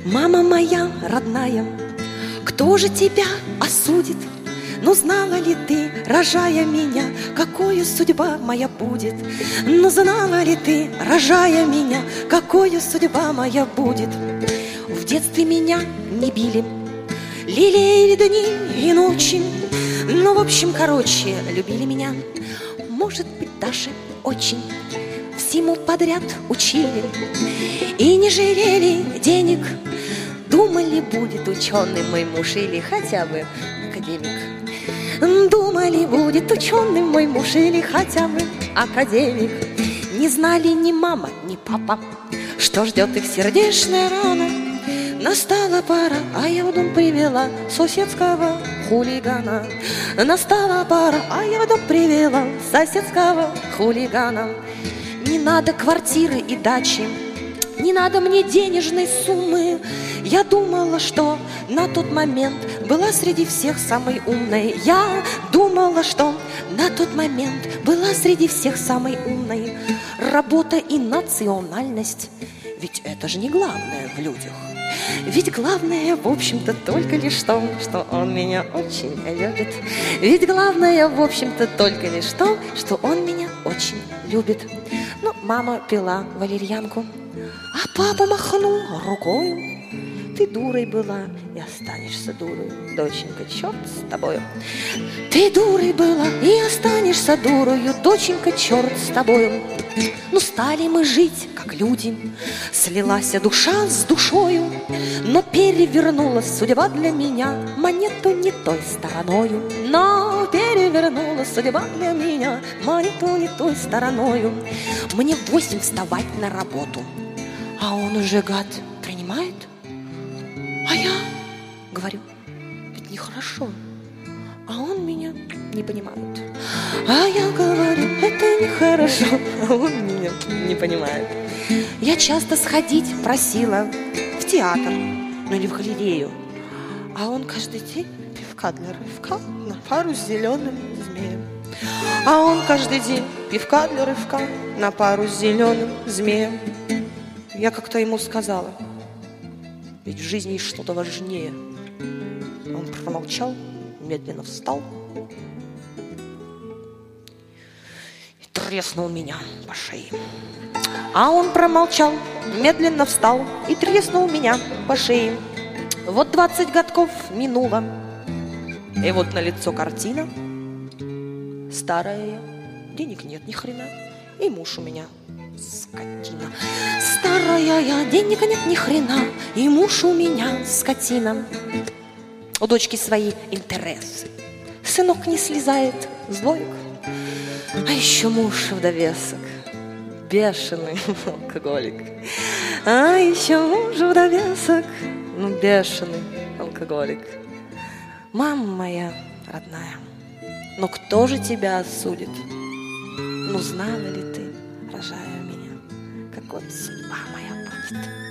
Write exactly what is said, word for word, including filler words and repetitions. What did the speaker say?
Мама моя родная, кто же тебя осудит? Ну, знала ли ты, рожая меня, какую судьба моя будет? Ну, знала ли ты, рожая меня, какую судьба моя будет? В детстве меня не били, лелеяли дни и ночи. Ну, в общем, короче, любили меня, может быть, даже очень. Всему подряд учили и не жалели денег. Думали, будет ученый мой муж или хотя бы академик. Думали, будет ученый мой муж или хотя бы академик. Не знали ни мама, ни папа, что ждет их сердечная рана. Настала пора, а я в дом привела соседского хулигана. Настала пора, а я в дом привела соседского хулигана. Не надо квартиры и дачи, не надо мне денежной суммы. Я думала, что на тот момент была среди всех самой умной. Я думала, что на тот момент была среди всех самой умной. Работа и национальность, ведь это же не главное в людях. Ведь главное, в общем-то, только лишь то, что он меня очень любит. Ведь главное, в общем-то, только лишь то, что он меня очень любит. Ну, мама пила валерьянку, а папа махнул рукою. Ты дурой была и останешься дурой, доченька, черт с тобою. Ты дурой была и останешься дурою, доченька, черт с тобою. Ну, стали мы жить, как люди, слилась душа с душою, но перевернулась судьба для меня монету не той стороною. Но перевернулась судьба для меня монету не той стороною. Мне в восемь вставать на работу, а он уже, гад, принимает. А я говорю, ведь нехорошо, а он меня не понимает. А я говорю, это нехорошо, а он меня не понимает. Я часто сходить просила в театр, ну или в галерею, а он каждый день пивка для рывка на пару с зеленым змеем. А он каждый день пивка для рывка на пару с зеленым змеем. Я как-то ему сказала, ведь в жизни есть что-то важнее. Он промолчал, медленно встал и треснул меня по шее. А он промолчал, медленно встал и треснул меня по шее. Вот двадцать годков минуло, и вот на лицо картина. Старая я, денег нет ни хрена, и муж у меня скотина. Старая я, денег нет ни хрена, и муж у меня скотина. У дочки свои интересы, сынок не слезает с двоек, а еще муж в довесок бешеный алкоголик. А еще муж в довесок, ну бешеный алкоголик. Мама моя родная, но кто же тебя осудит? Ну знала ли ты, рожая меня, какой судьба моя будет?